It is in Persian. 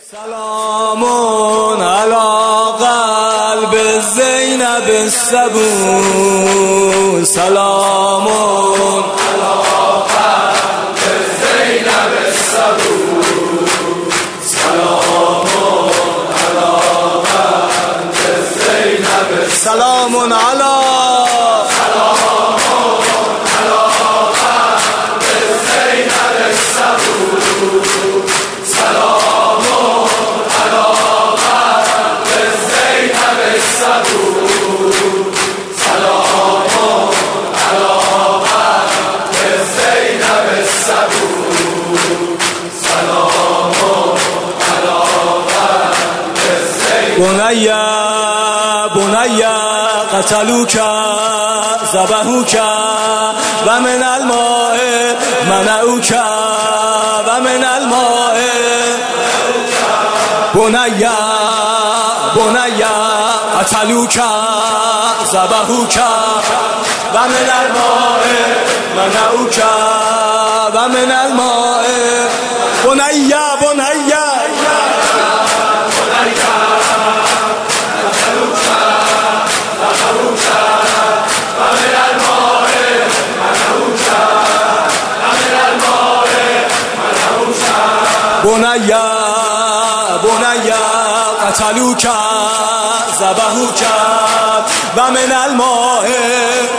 سلام على قلب زینب الصبور، سلام على قلب زینب الصبور، سلام على قلب زینب، سلام على بنیا بنیا قتلوک ذبحوک و من الماء منعوک و من الماء، بنیا بنیا قتلوک ذبحوک و من الماء منعوک و من الماء، بنیا بنیا بنیا بنیا قتلوک ذبحوک و من الماء